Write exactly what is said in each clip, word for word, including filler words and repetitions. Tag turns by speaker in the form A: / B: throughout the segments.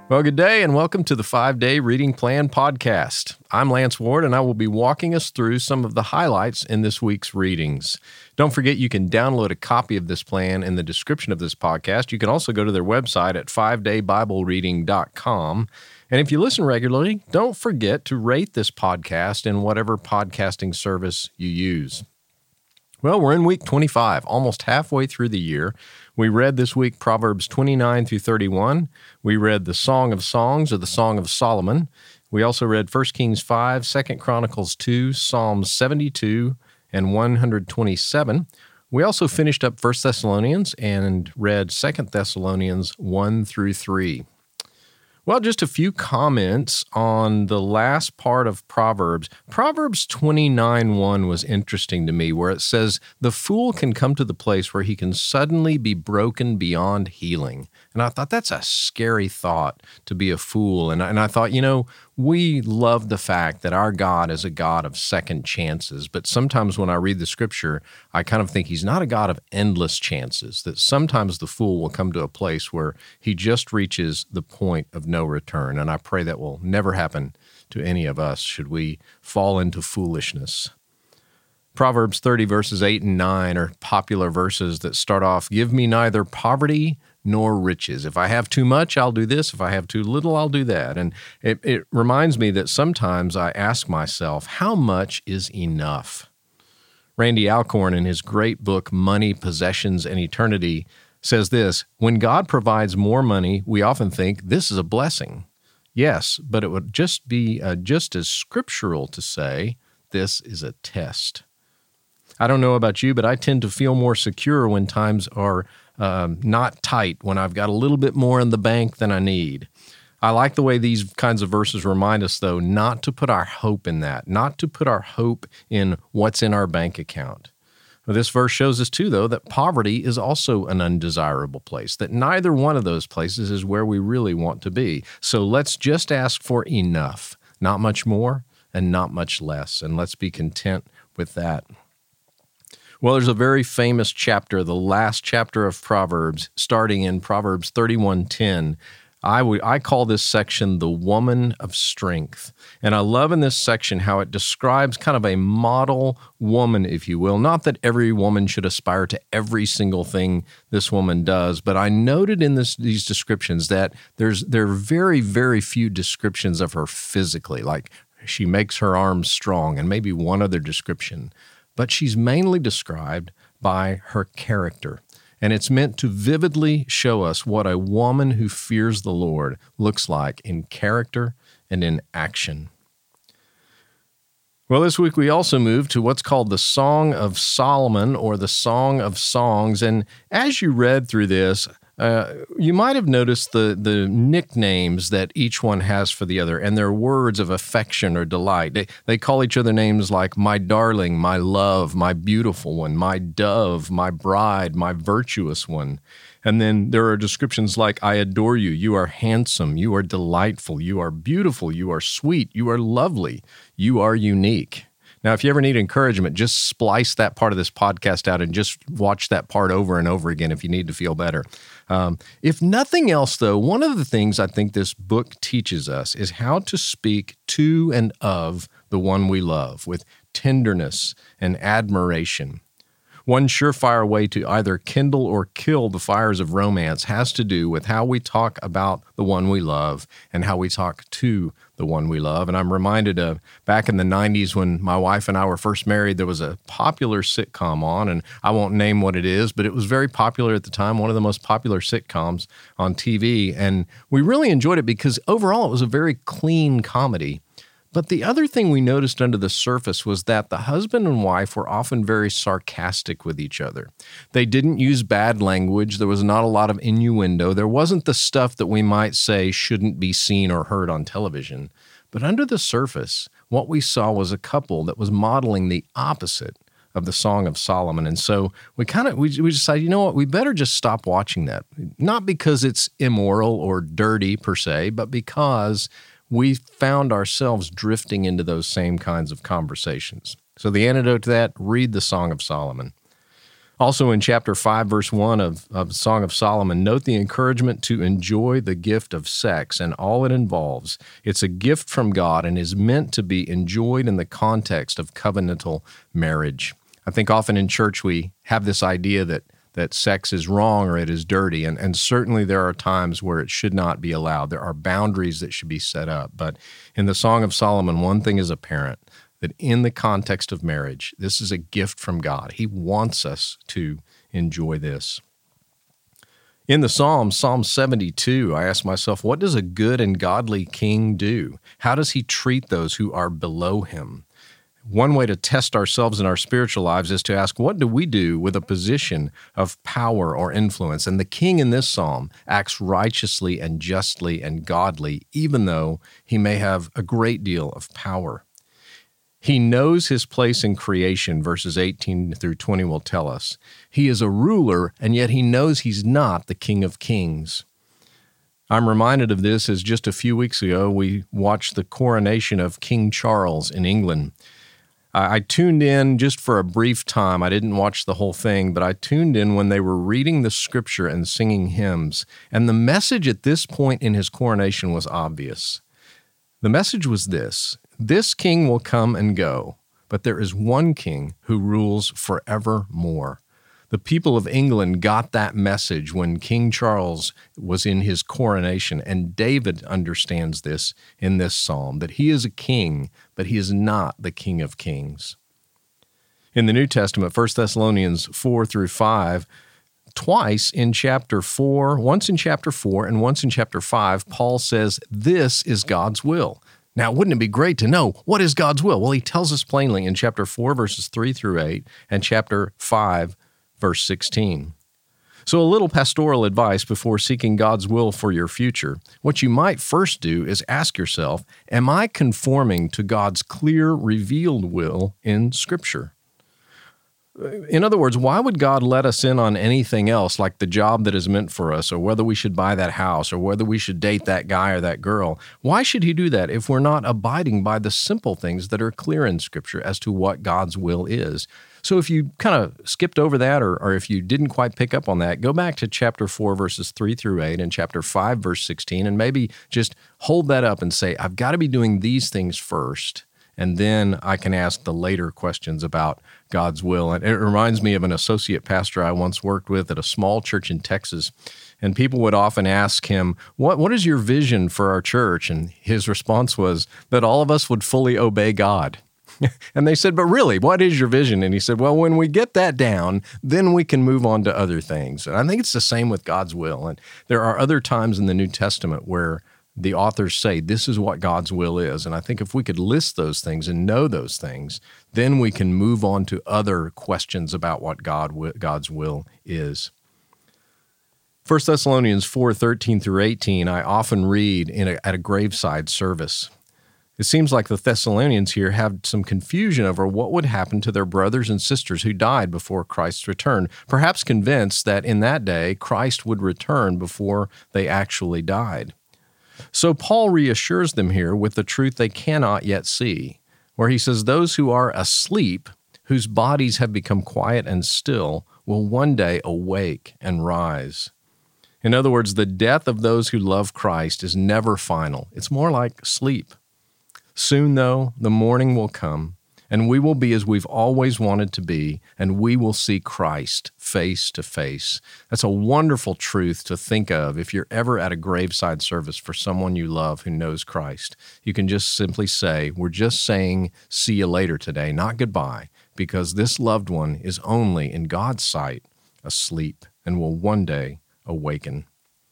A: Well, good day and welcome to the five-day Reading Plan podcast. I'm Lance Ward and I will be walking us through some of the highlights in this week's readings. Don't forget you can download a copy of this plan in the description of this podcast. You can also go to their website at five day bible reading dot com. And if you listen regularly, don't forget to rate this podcast in whatever podcasting service you use. Well, we're in week twenty-five, almost halfway through the year. We read this week Proverbs twenty-nine through thirty-one. We read the Song of Songs or the Song of Solomon. We also read First Kings five, Second Chronicles two, Psalm seventy-two, and one twenty-seven. We also finished up First Thessalonians and read Second Thessalonians one through three. Well, just a few comments on the last part of Proverbs. Proverbs twenty-nine one was interesting to me, where it says, "The fool can come to the place where he can suddenly be broken beyond healing." And I thought that's a scary thought, to be a fool. And, and I thought, you know, we love the fact that our God is a God of second chances. But sometimes when I read the scripture, I kind of think he's not a God of endless chances, that sometimes the fool will come to a place where he just reaches the point of no return. And I pray that will never happen to any of us should we fall into foolishness. Proverbs thirty verses eight and nine are popular verses that start off, "Give me neither poverty nor riches. If I have too much, I'll do this. If I have too little, I'll do that." And it, it reminds me that sometimes I ask myself, how much is enough? Randy Alcorn, in his great book, Money, Possessions, and Eternity, says this: "When God provides more money, we often think this is a blessing. Yes, but it would just be uh, just as scriptural to say this is a test." I don't know about you, but I tend to feel more secure when times are um, not tight, when I've got a little bit more in the bank than I need. I like the way these kinds of verses remind us, though, not to put our hope in that, not to put our hope in what's in our bank account. Well, this verse shows us, too, though, that poverty is also an undesirable place, that neither one of those places is where we really want to be. So let's just ask for enough, not much more and not much less, and let's be content with that. Well, there's a very famous chapter, the last chapter of Proverbs, starting in Proverbs thirty-one ten. I, w- I call this section the woman of strength. And I love in this section how it describes kind of a model woman, if you will. Not that every woman should aspire to every single thing this woman does, but I noted in this, these descriptions that there's there are very, very few descriptions of her physically, like she makes her arms strong and maybe one other description. But she's mainly described by her character. And it's meant to vividly show us what a woman who fears the Lord looks like in character and in action. Well, this week we also move to what's called the Song of Solomon, or the Song of Songs. And as you read through this, Uh, you might have noticed the, the nicknames that each one has for the other, and their words of affection or delight. They, they call each other names like my darling, my love, my beautiful one, my dove, my bride, my virtuous one. And then there are descriptions like, I adore you, you are handsome, you are delightful, you are beautiful, you are sweet, you are lovely, you are unique. Now, if you ever need encouragement, just splice that part of this podcast out and just watch that part over and over again if you need to feel better. Um, if nothing else, though, one of the things I think this book teaches us is how to speak to and of the one we love with tenderness and admiration. One surefire way to either kindle or kill the fires of romance has to do with how we talk about the one we love and how we talk to the one we love. And I'm reminded of back in the nineties when my wife and I were first married, there was a popular sitcom on, and I won't name what it is, but it was very popular at the time, one of the most popular sitcoms on T V. And we really enjoyed it because overall it was a very clean comedy. But the other thing we noticed under the surface was that the husband and wife were often very sarcastic with each other. They didn't use bad language. There was not a lot of innuendo. There wasn't the stuff that we might say shouldn't be seen or heard on television. But under the surface, what we saw was a couple that was modeling the opposite of the Song of Solomon. And so we kind of, we, we decided, you know what, we better just stop watching that. Not because it's immoral or dirty per se, but because we found ourselves drifting into those same kinds of conversations. So the antidote to that, read the Song of Solomon. Also in chapter five, verse one of, of Song of Solomon, note the encouragement to enjoy the gift of sex and all it involves. It's a gift from God and is meant to be enjoyed in the context of covenantal marriage. I think often in church we have this idea that that sex is wrong or it is dirty, and, and certainly there are times where it should not be allowed. There are boundaries that should be set up. But in the Song of Solomon, one thing is apparent, that in the context of marriage, this is a gift from God. He wants us to enjoy this. In the Psalms, Psalm seventy-two, I ask myself, what does a good and godly king do? How does he treat those who are below him? One way to test ourselves in our spiritual lives is to ask, what do we do with a position of power or influence? And the king in this psalm acts righteously and justly and godly, even though he may have a great deal of power. He knows his place in creation, verses eighteen through twenty will tell us. He is a ruler, and yet he knows he's not the King of Kings. I'm reminded of this as just a few weeks ago we watched the coronation of King Charles in England. I tuned in just for a brief time. I didn't watch the whole thing, but I tuned in when they were reading the scripture and singing hymns. And the message at this point in his coronation was obvious. The message was this: this king will come and go, but there is one king who rules forevermore. The people of England got that message when King Charles was in his coronation, and David understands this in this psalm, that he is a king, but he is not the King of Kings. In the New Testament, First Thessalonians four through five, twice in chapter four, once in chapter four and once in chapter five, Paul says, this is God's will. Now, wouldn't it be great to know what is God's will? Well, he tells us plainly in chapter four, verses three through eight, and chapter five, verse sixteen. So a little pastoral advice before seeking God's will for your future. What you might first do is ask yourself, am I conforming to God's clear, revealed will in Scripture? In other words, why would God let us in on anything else, like the job that is meant for us, or whether we should buy that house, or whether we should date that guy or that girl? Why should he do that if we're not abiding by the simple things that are clear in Scripture as to what God's will is? So if you kind of skipped over that, or, or if you didn't quite pick up on that, go back to chapter four, verses three through eight, and chapter five, verse sixteen, and maybe just hold that up and say, I've got to be doing these things first, and then I can ask the later questions about God's will. And it reminds me of an associate pastor I once worked with at a small church in Texas, and people would often ask him, what, what is your vision for our church? And his response was that all of us would fully obey God. And they said, but really, what is your vision? And he said, well, when we get that down, then we can move on to other things. And I think it's the same with God's will. And there are other times in the New Testament where the authors say this is what God's will is. And I think if we could list those things and know those things, then we can move on to other questions about what God God's will is. First Thessalonians four, thirteen through eighteen, I often read in a, at a graveside service. It seems like the Thessalonians here have some confusion over what would happen to their brothers and sisters who died before Christ's return, perhaps convinced that in that day Christ would return before they actually died. So Paul reassures them here with the truth they cannot yet see, where he says, those who are asleep, whose bodies have become quiet and still, will one day awake and rise. In other words, the death of those who love Christ is never final. It's more like sleep. Soon, though, the morning will come, and we will be as we've always wanted to be, and we will see Christ face to face. That's a wonderful truth to think of if you're ever at a graveside service for someone you love who knows Christ. You can just simply say, we're just saying see you later today, not goodbye, because this loved one is only, in God's sight, asleep and will one day awaken.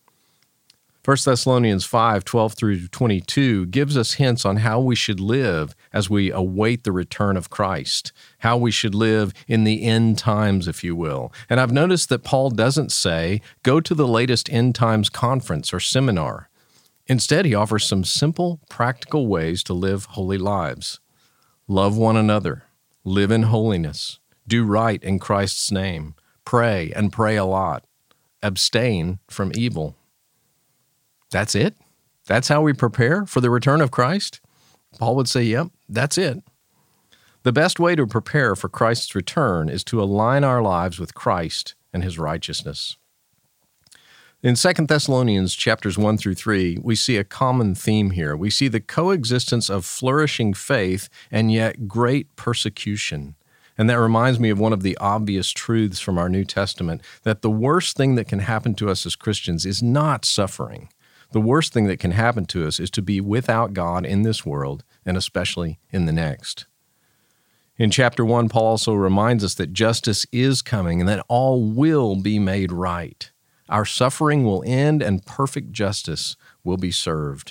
A: First Thessalonians five, twelve through twenty-two gives us hints on how we should live as we await the return of Christ, how we should live in the end times, if you will. And I've noticed that Paul doesn't say, go to the latest end times conference or seminar. Instead, he offers some simple, practical ways to live holy lives. Love one another, live in holiness, do right in Christ's name, pray and pray a lot, abstain from evil. That's it? That's how we prepare for the return of Christ? Paul would say, yep, that's it. The best way to prepare for Christ's return is to align our lives with Christ and his righteousness. In Second Thessalonians chapters one through three, we see a common theme here. We see the coexistence of flourishing faith and yet great persecution. And that reminds me of one of the obvious truths from our New Testament, that the worst thing that can happen to us as Christians is not suffering. The worst thing that can happen to us is to be without God in this world, and especially in the next. In chapter one, Paul also reminds us that justice is coming and that all will be made right. Our suffering will end and perfect justice will be served.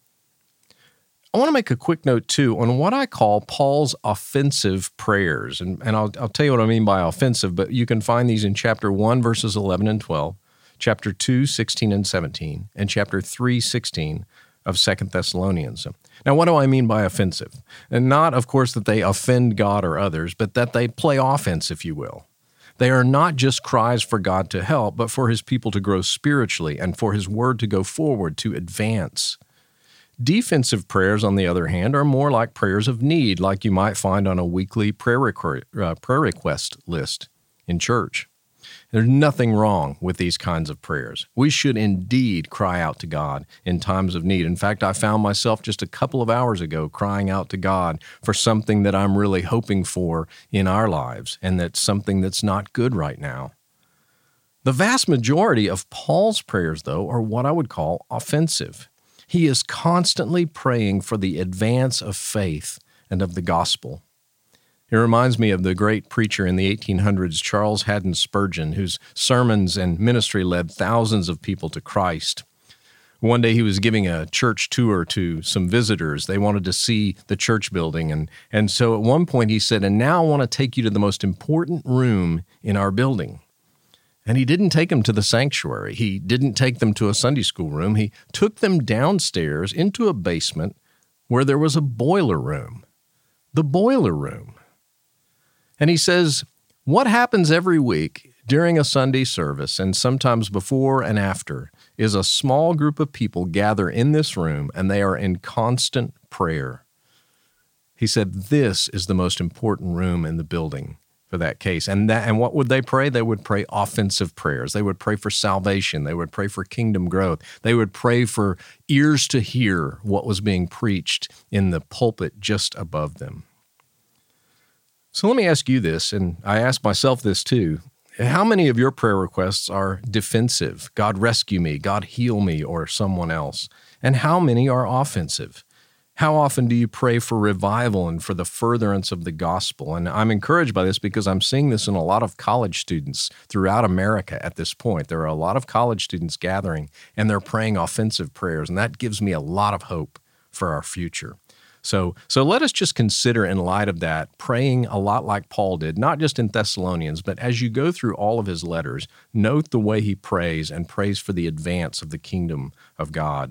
A: I want to make a quick note, too, on what I call Paul's offensive prayers. And, and I'll, I'll tell you what I mean by offensive, but you can find these in chapter one, verses eleven and twelve, chapter two, sixteen and seventeen, and chapter three, sixteen of Second Thessalonians. Now, what do I mean by offensive? And not, of course, that they offend God or others, but that they play offense, if you will. They are not just cries for God to help, but for his people to grow spiritually and for his word to go forward, to advance. Defensive prayers, on the other hand, are more like prayers of need, like you might find on a weekly prayer, requ- uh, prayer request list in church. There's nothing wrong with these kinds of prayers. We should indeed cry out to God in times of need. In fact, I found myself just a couple of hours ago crying out to God for something that I'm really hoping for in our lives, and that's something that's not good right now. The vast majority of Paul's prayers, though, are what I would call offensive. He is constantly praying for the advance of faith and of the gospel. It reminds me of the great preacher in the eighteen hundreds, Charles Haddon Spurgeon, whose sermons and ministry led thousands of people to Christ. One day he was giving a church tour to some visitors. They wanted to see the church building, and, and so at one point he said, "And now I want to take you to the most important room in our building." And he didn't take them to the sanctuary. He didn't take them to a Sunday school room. He took them downstairs into a basement where there was a boiler room. The boiler room. And he says, what happens every week during a Sunday service, and sometimes before and after, is a small group of people gather in this room, and they are in constant prayer. He said, this is the most important room in the building for that case. And that, and what would they pray? They would pray offensive prayers. They would pray for salvation. They would pray for kingdom growth. They would pray for ears to hear what was being preached in the pulpit just above them. So let me ask you this, and I ask myself this too. How many of your prayer requests are defensive? God rescue me, God heal me, or someone else? And how many are offensive? How often do you pray for revival and for the furtherance of the gospel? And I'm encouraged by this because I'm seeing this in a lot of college students throughout America at this point. There are a lot of college students gathering, and they're praying offensive prayers, and that gives me a lot of hope for our future. So, so let us just consider, in light of that, praying a lot like Paul did, not just in Thessalonians, but as you go through all of his letters, note the way he prays and prays for the advance of the kingdom of God.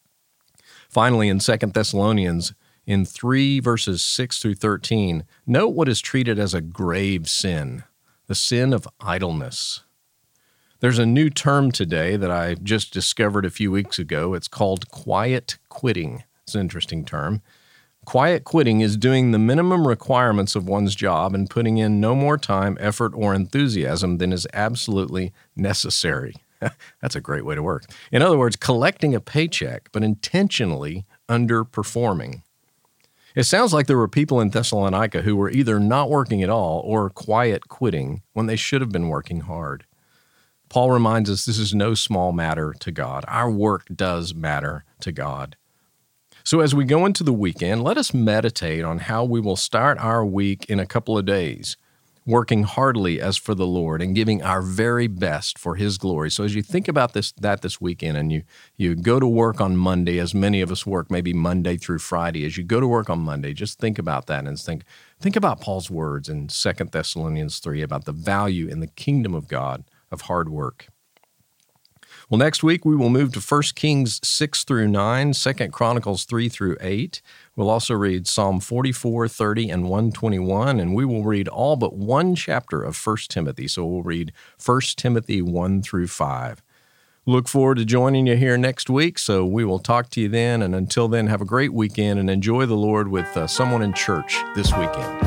A: Finally, in Second Thessalonians, in three verses six through thirteen, note what is treated as a grave sin, the sin of idleness. There's a new term today that I just discovered a few weeks ago. It's called quiet quitting. It's an interesting term. Quiet quitting is doing the minimum requirements of one's job and putting in no more time, effort, or enthusiasm than is absolutely necessary. That's a great way to work. In other words, collecting a paycheck, but intentionally underperforming. It sounds like there were people in Thessalonica who were either not working at all or quiet quitting when they should have been working hard. Paul reminds us this is no small matter to God. Our work does matter to God. So as we go into the weekend, let us meditate on how we will start our week in a couple of days, working heartily as for the Lord and giving our very best for His glory. So as you think about this, that this weekend, and you, you go to work on Monday, as many of us work, maybe Monday through Friday, as you go to work on Monday, just think about that and think, think about Paul's words in Second Thessalonians three about the value in the kingdom of God of hard work. Well, next week we will move to First Kings six through nine, Second Chronicles three through eight. We'll also read Psalm forty-four, thirty, and one twenty-one, and we will read all but one chapter of First Timothy. So we'll read First Timothy one through five. Look forward to joining you here next week, so we will talk to you then. And until then, have a great weekend and enjoy the Lord with uh, someone in church this weekend.